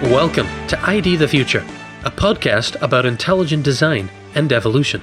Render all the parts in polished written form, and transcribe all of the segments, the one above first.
Welcome to ID the Future, a podcast about intelligent design and evolution.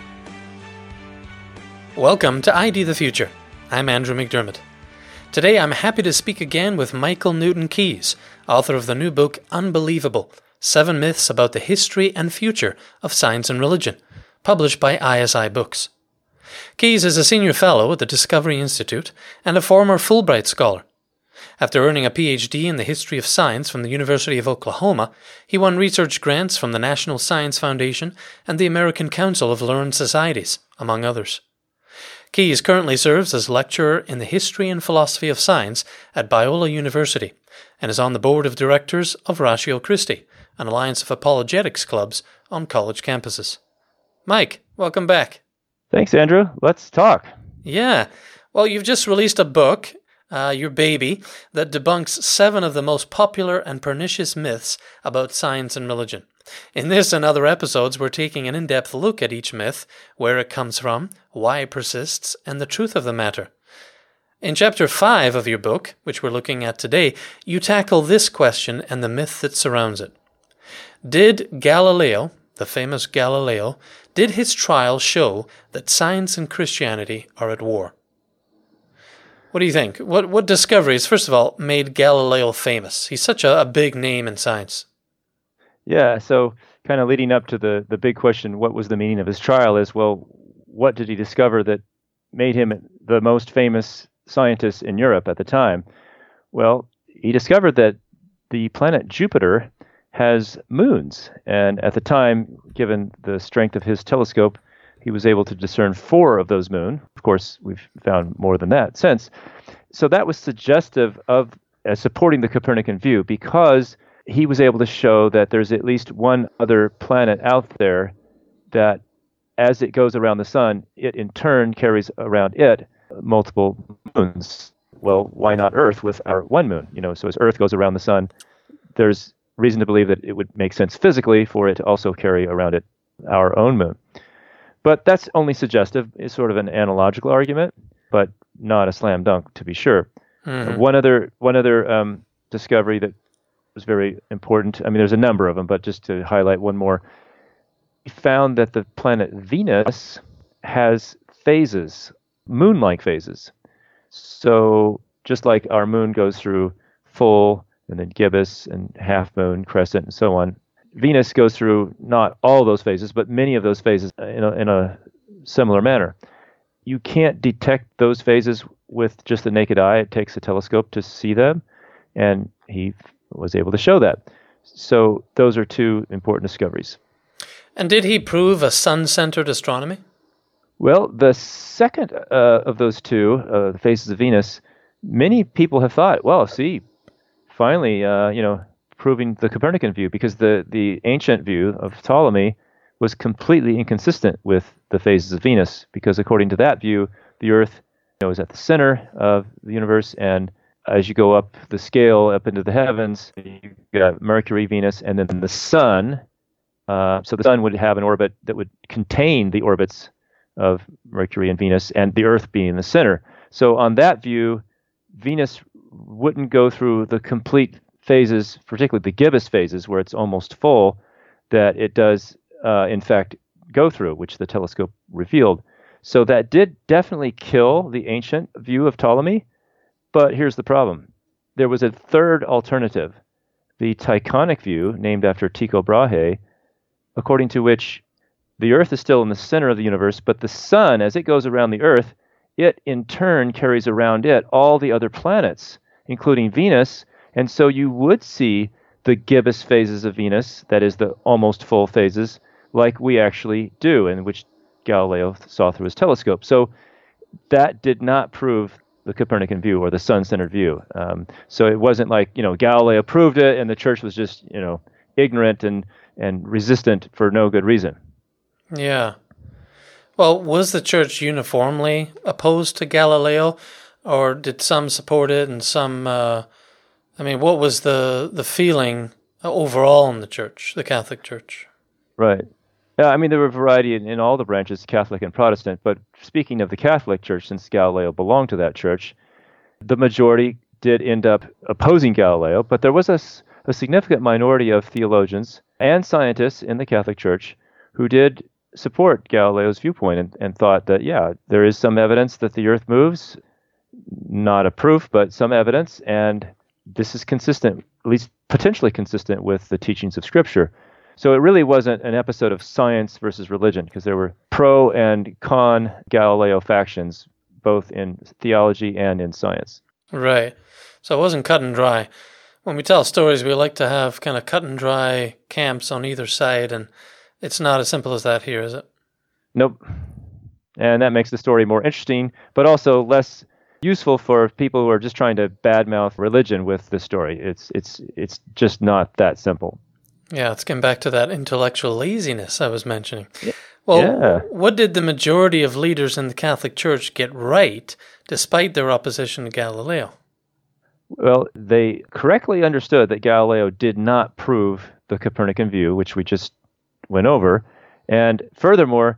Welcome to ID the Future. I'm Andrew McDermott. Today I'm happy to speak again with Michael Newton Keyes, author of the new book Unbelievable: 7 Myths About the History and Future of Science and Religion, published by ISI Books. Keyes is a senior fellow at the Discovery Institute and a former Fulbright scholar. After earning a PhD in the history of science from the University of Oklahoma, he won research grants from the National Science Foundation and the American Council of Learned Societies, among others. Keyes currently serves as lecturer in the history and philosophy of science at Biola University and is on the board of directors of Ratio Christi, an alliance of apologetics clubs on college campuses. Mike, welcome back. Thanks, Andrew. Let's talk. Yeah. Well, you've just released a book, your baby, that debunks 7 of the most popular and pernicious myths about science and religion. In this and other episodes, we're taking an in-depth look at each myth, where it comes from, why it persists, and the truth of the matter. In Chapter 5 of your book, which we're looking at today, you tackle this question and the myth that surrounds it. Did Galileo, the famous Galileo, did his trial show that science and Christianity are at war? What do you think? What discoveries, first of all, made Galileo famous? He's such a big name in science. Yeah, so kind of leading up to the big question, what was the meaning of his trial, is, well, what did he discover that made him the most famous scientist in Europe at the time? Well, he discovered that the planet Jupiter has moons, and at the time, given the strength of his telescope, he was able to discern 4 of those moons. Of course, we've found more than that since. So that was suggestive of supporting the Copernican view, because he was able to show that there's at least one other planet out there that, as it goes around the sun, it in turn carries around it multiple moons. Well, why not Earth with our one moon? So as Earth goes around the sun, there's reason to believe that it would make sense physically for it to also carry around it our own moon. But that's only suggestive. It's sort of an analogical argument, but not a slam dunk, to be sure. Mm-hmm. One other discovery that was very important, there's a number of them, but just to highlight one more, he found that the planet Venus has phases, moon-like phases. So just like our moon goes through full and then gibbous and half moon, crescent, and so on, Venus goes through not all those phases, but many of those phases in a similar manner. You can't detect those phases with just the naked eye. It takes a telescope to see them, and he was able to show that. So those are 2 important discoveries. And did he prove a sun-centered astronomy? Well, the second of those 2, the phases of Venus, many people have thought, well, see, finally, proving the Copernican view, because the ancient view of Ptolemy was completely inconsistent with the phases of Venus, because according to that view, the Earth is at the center of the universe, and as you go up the scale, up into the heavens, you've got Mercury, Venus, and then the Sun. So the Sun would have an orbit that would contain the orbits of Mercury and Venus, and the Earth being in the center. So on that view, Venus wouldn't go through the complete phases, particularly the gibbous phases, where it's almost full, that it does, in fact, go through, which the telescope revealed. So that did definitely kill the ancient view of Ptolemy. But here's the problem. There was a third alternative, the Tychonic view, named after Tycho Brahe, according to which the Earth is still in the center of the universe, but the Sun, as it goes around the Earth, it in turn carries around it all the other planets, including Venus. And so you would see the gibbous phases of Venus, that is the almost full phases, like we actually do, and which Galileo saw through his telescope. So that did not prove the Copernican view or the sun-centered view. So it wasn't like, Galileo proved it and the church was just, ignorant and resistant for no good reason. Yeah. Well, was the church uniformly opposed to Galileo, or did some support it and some... what was the feeling overall in the church, the Catholic Church? Right. Yeah, there were a variety in all the branches, Catholic and Protestant. But speaking of the Catholic Church, since Galileo belonged to that church, the majority did end up opposing Galileo. But there was a a significant minority of theologians and scientists in the Catholic Church who did support Galileo's viewpoint and thought that, yeah, there is some evidence that the earth moves, not a proof, but some evidence, and this is consistent, at least potentially consistent with the teachings of Scripture. So it really wasn't an episode of science versus religion, because there were pro and con Galileo factions, both in theology and in science. Right. So it wasn't cut and dry. When we tell stories, we like to have kind of cut and dry camps on either side, and it's not as simple as that here, is it? Nope. And that makes the story more interesting, but also less useful for people who are just trying to badmouth religion with the story. It's just not that simple. Yeah, it's getting back to that intellectual laziness I was mentioning. Yeah. Well, what did the majority of leaders in the Catholic Church get right, despite their opposition to Galileo? Well, they correctly understood that Galileo did not prove the Copernican view, which we just went over. And furthermore,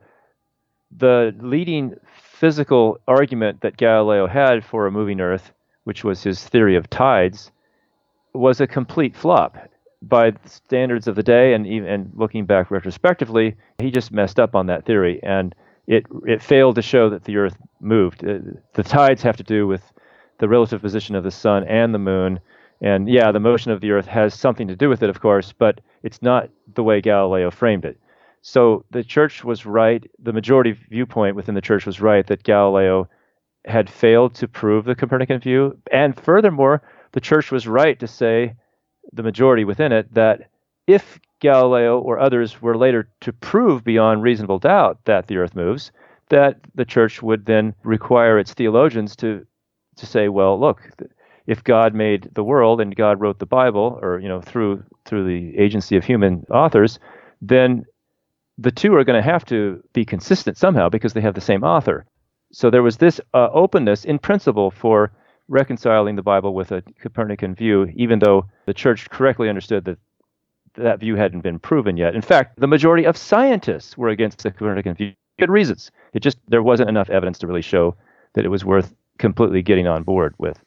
the leading physical argument that Galileo had for a moving Earth, which was his theory of tides, was a complete flop. By the standards of the day, and looking back retrospectively, he just messed up on that theory, and it failed to show that the Earth moved. The tides have to do with the relative position of the sun and the moon, and yeah, the motion of the Earth has something to do with it, of course, but it's not the way Galileo framed it. So the church was right, the majority viewpoint within the church was right, that Galileo had failed to prove the Copernican view, and furthermore, the church was right to say, the majority within it, that if Galileo or others were later to prove beyond reasonable doubt that the earth moves, that the church would then require its theologians to say, well, look, if God made the world and God wrote the Bible, or through the agency of human authors, then the two are going to have to be consistent somehow because they have the same author. So there was this openness in principle for reconciling the Bible with a Copernican view, even though the church correctly understood that that view hadn't been proven yet. In fact, the majority of scientists were against the Copernican view. Good reasons. There wasn't enough evidence to really show that it was worth completely getting on board with.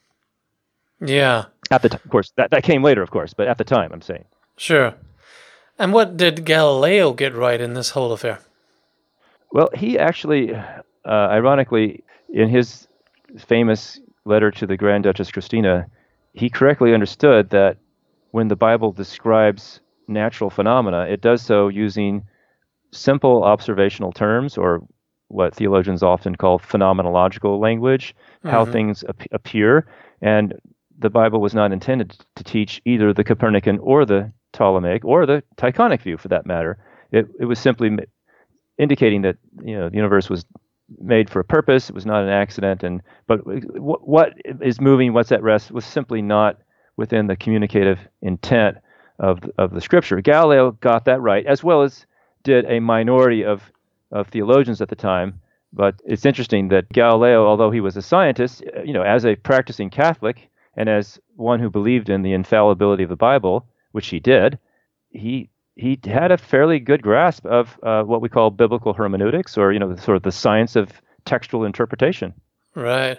Yeah. At the time, of course, that came later, of course, but at the time, I'm saying. Sure. And what did Galileo get right in this whole affair? Well, he actually, ironically, in his famous letter to the Grand Duchess Christina, he correctly understood that when the Bible describes natural phenomena, it does so using simple observational terms, or what theologians often call phenomenological language, how things appear. And the Bible was not intended to teach either the Copernican or the Ptolemaic or the Tychonic view, for that matter. It was simply indicating that the universe was made for a purpose. It was not an accident, but what is moving, what's at rest, was simply not within the communicative intent of the Scripture. Galileo got that right, as well as did a minority of theologians at the time. But it's interesting that Galileo, although he was a scientist, as a practicing Catholic and as one who believed in the infallibility of the Bible, which he did, he had a fairly good grasp of what we call biblical hermeneutics, or sort of the science of textual interpretation. Right.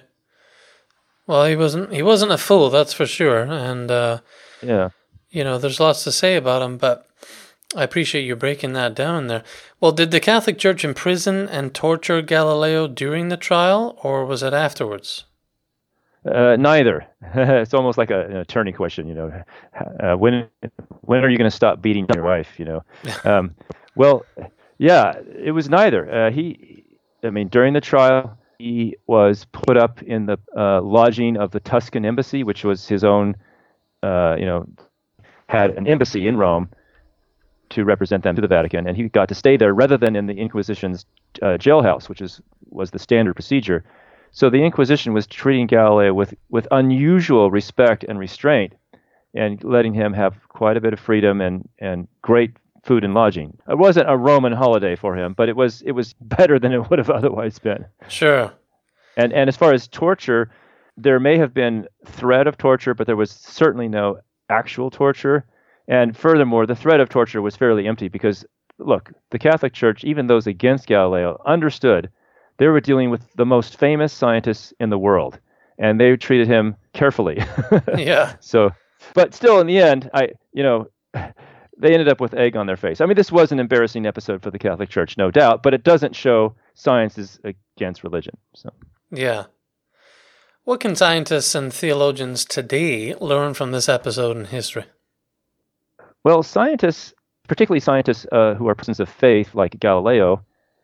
Well, he wasn't a fool, that's for sure. And there's lots to say about him, but I appreciate you breaking that down there. Well, did the Catholic Church imprison and torture Galileo during the trial, or was it afterwards? Neither. It's almost like an attorney question, when are you going to stop beating your wife, Well, yeah, it was neither. During the trial, he was put up in the lodging of the Tuscan embassy, which was his own, had an embassy in Rome to represent them to the Vatican, and he got to stay there rather than in the Inquisition's jailhouse, which was the standard procedure. So the Inquisition was treating Galileo with unusual respect and restraint, and letting him have quite a bit of freedom and great food and lodging. It wasn't a Roman holiday for him, but it was better than it would have otherwise been. Sure. And as far as torture, there may have been threat of torture, but there was certainly no actual torture. And furthermore, the threat of torture was fairly empty because, look, the Catholic Church, even those against Galileo, understood they were dealing with the most famous scientists in the world, and they treated him carefully. Yeah. So But still, in the end, they ended up with egg on their face. I mean, this was an embarrassing episode for the Catholic Church, no doubt, but it doesn't show science is against religion. So, yeah. What can scientists and theologians today learn from this episode in history? Well, scientists, particularly scientists who are persons of faith, like Galileo,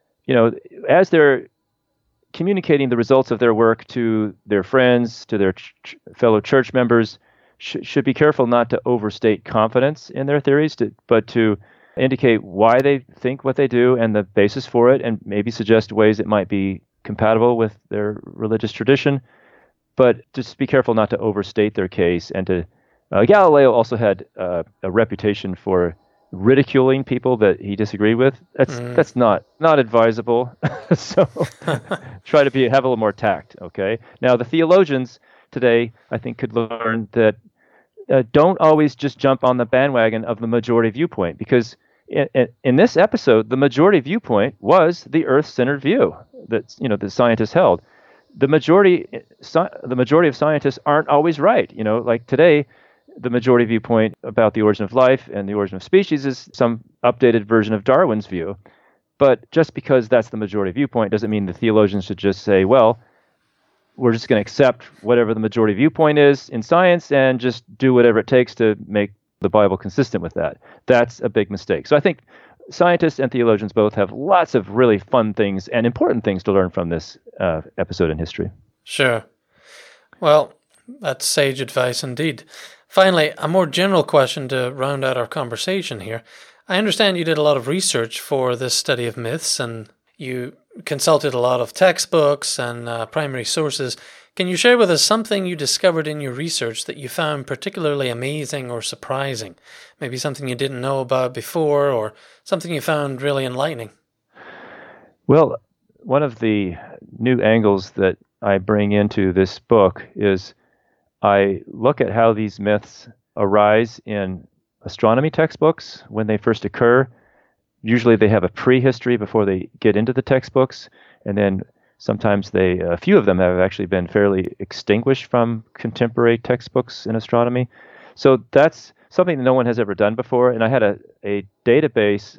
as they're communicating the results of their work to their friends, to their fellow church members, should be careful not to overstate confidence in their theories, but to indicate why they think what they do and the basis for it, and maybe suggest ways it might be compatible with their religious tradition. But just be careful not to overstate their case. And Galileo also had a reputation for ridiculing people that he disagreed with. That's not advisable. So try to have a little more tact. Okay. Now the theologians today, I think, could learn that don't always just jump on the bandwagon of the majority viewpoint, because in this episode, the majority viewpoint was the Earth-centered view that the scientists held. The majority of scientists aren't always right. Like today, the majority viewpoint about the origin of life and the origin of species is some updated version of Darwin's view. But just because that's the majority viewpoint doesn't mean the theologians should just say, well, we're just going to accept whatever the majority viewpoint is in science and just do whatever it takes to make the Bible consistent with that. That's a big mistake. So I think scientists and theologians both have lots of really fun things and important things to learn from this episode in history. Sure. Well, that's sage advice indeed. Finally, a more general question to round out our conversation here. I understand you did a lot of research for this study of myths, and you consulted a lot of textbooks and primary sources. Can you share with us something you discovered in your research that you found particularly amazing or surprising? Maybe something you didn't know about before, or something you found really enlightening? Well, one of the new angles that I bring into this book is I look at how these myths arise in astronomy textbooks when they first occur. Usually they have a prehistory before they get into the textbooks, and then sometimes a few of them have actually been fairly extinguished from contemporary textbooks in astronomy. So that's something that no one has ever done before. And I had a database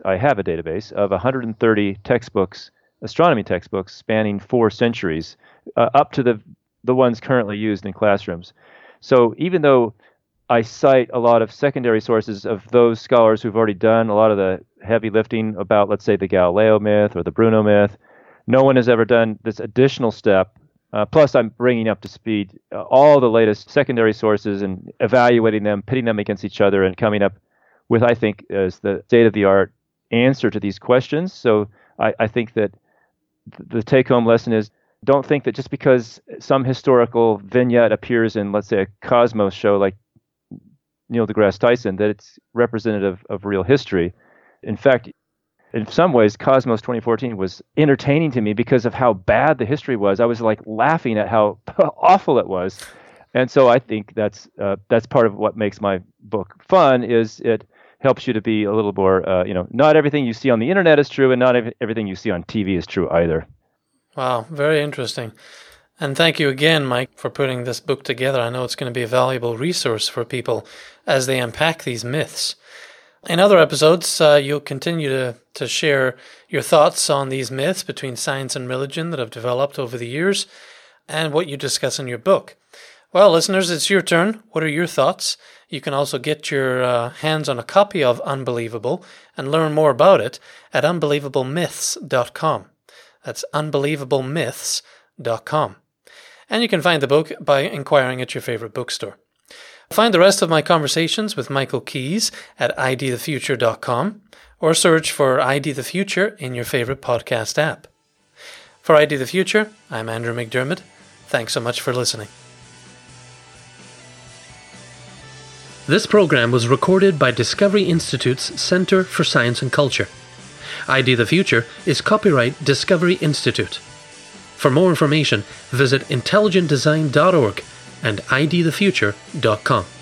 of 130 textbooks, astronomy textbooks spanning 4 centuries, up to the ones currently used in classrooms. So even though I cite a lot of secondary sources of those scholars who've already done a lot of the heavy lifting about, let's say, the Galileo myth or the Bruno myth, no one has ever done this additional step. Plus, I'm bringing up to speed all the latest secondary sources and evaluating them, pitting them against each other, and coming up with, I think, as the state-of-the-art answer to these questions. So I think that the take-home lesson is, don't think that just because some historical vignette appears in, let's say, a Cosmos show like Neil deGrasse Tyson, that it's representative of real history. In fact, in some ways, Cosmos 2014 was entertaining to me because of how bad the history was. I was like laughing at how awful it was. And so I think that's part of what makes my book fun, is it helps you to be a little more, not everything you see on the internet is true, and not everything you see on TV is true either. Wow, very interesting. And thank you again, Mike, for putting this book together. I know it's going to be a valuable resource for people as they unpack these myths. In other episodes, you'll continue to share your thoughts on these myths between science and religion that have developed over the years, and what you discuss in your book. Well, listeners, it's your turn. What are your thoughts? You can also get your hands on a copy of Unbelievable and learn more about it at unbelievablemyths.com. That's unbelievablemyths.com. And you can find the book by inquiring at your favorite bookstore. Find the rest of my conversations with Michael Keyes at idthefuture.com, or search for ID the Future in your favorite podcast app. For ID the Future, I'm Andrew McDermott. Thanks so much for listening. This program was recorded by Discovery Institute's Center for Science and Culture. ID the Future is copyright Discovery Institute. For more information, visit intelligentdesign.org and idthefuture.com.